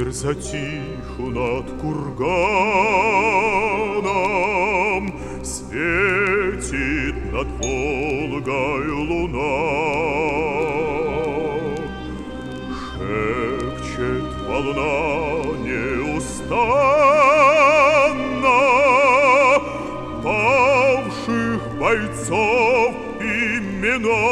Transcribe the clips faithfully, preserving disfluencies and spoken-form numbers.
Теперь затиху над курганом, светит над Волгою луна. Шепчет волна неустанно павших бойцов имена.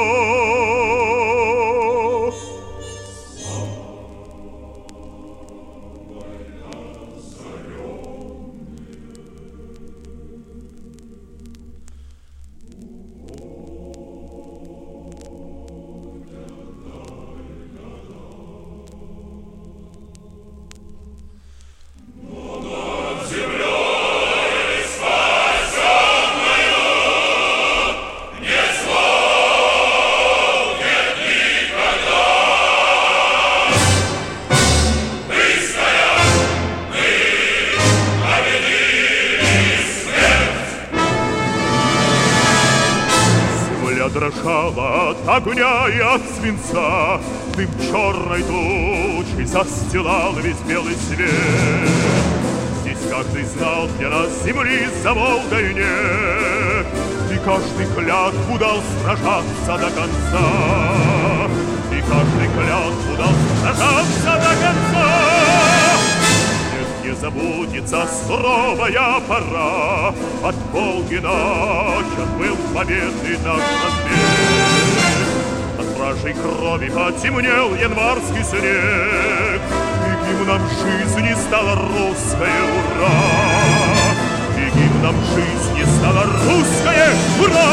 Дрожала от огня и от свинца, дым черной тучей застилал весь белый свет. Здесь каждый знал, где на земли за Волгой нет, и каждый клятву дал сражаться до конца, и каждый клятву дал сражаться до конца. Нет, не забудется суровая пора, от Волги начат был победный наш разбег. От вражьей крови потемнел январский снег, и гимном жизни стала русская ура, и гимном жизни стала русская ура!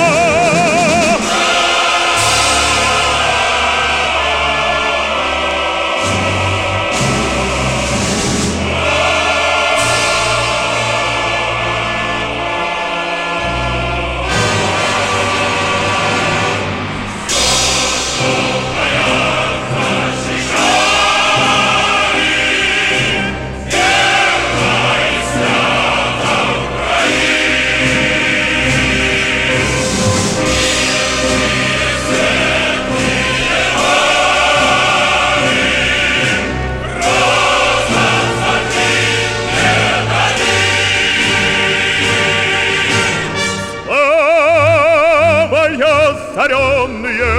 Озаренные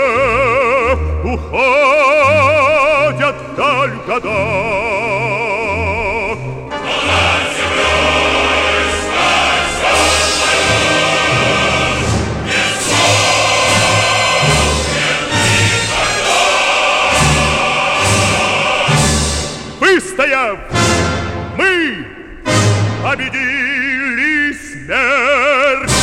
уходят вдаль года. Над землей сталь сонная, не сохнет никогда. Выстояв, мы победили смерть.